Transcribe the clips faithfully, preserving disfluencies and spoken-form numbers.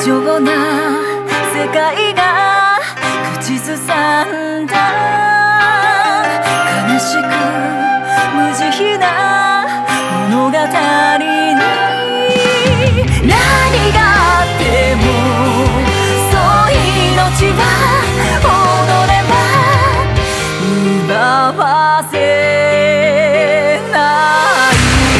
上な世界が口ずさんだ悲しく無慈悲な物語に何があってもそう命は踊れば奪わせない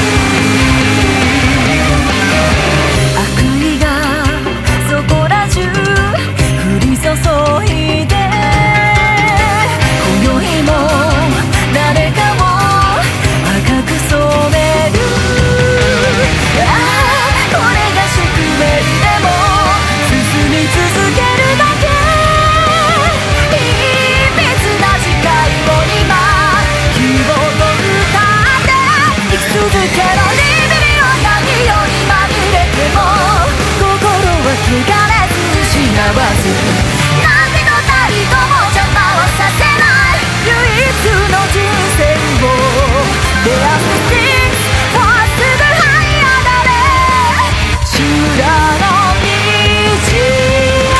悪意がそこら中降り注いで今宵も誰かを赤く染めるああこれが宿命でも進み続けるだけいい別な次回を今希望と歌って生き続けろリビリを何よりまみれても心は汚れず失わず何のたりとも邪魔をさせない唯一の人生を出会ってまっすぐ這い上がれ修羅の道へ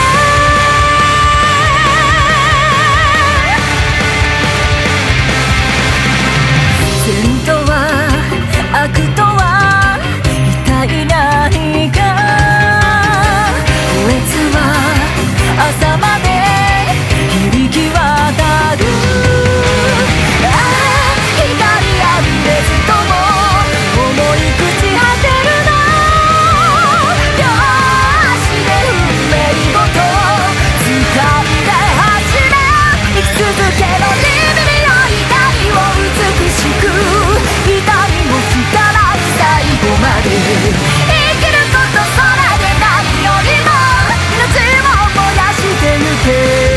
善とは悪とは一体何か不悦は朝まで響き渡るああ光あふれずとも思い朽ち果てるの両足で運命ごと掴んで走れ生き続けろリビリよ光を美しく痛みも知らない最後まで生きることそれで何よりも命を燃やしてゆけ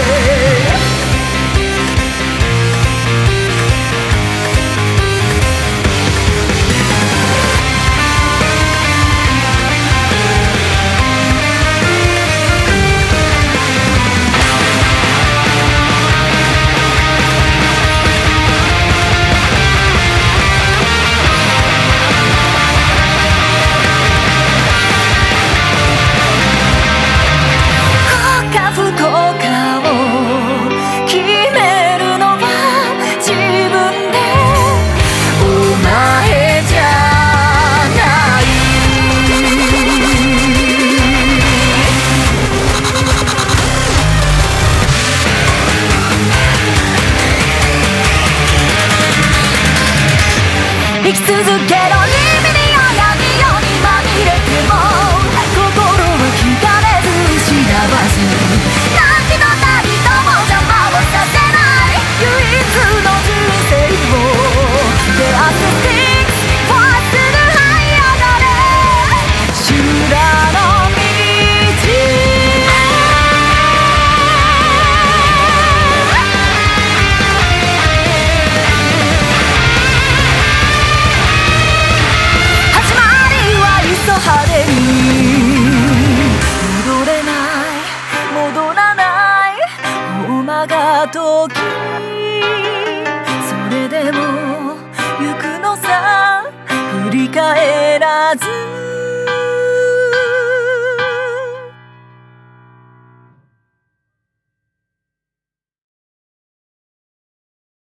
生き続けろリビリよ闇夜にまみれても心は汚れず失わず何のたりとも邪魔をさせない唯一の人生を出会ってまっすぐ這い上がれ修羅の道派手に戻れない戻らない大間が時それでも行くのさ振り返らず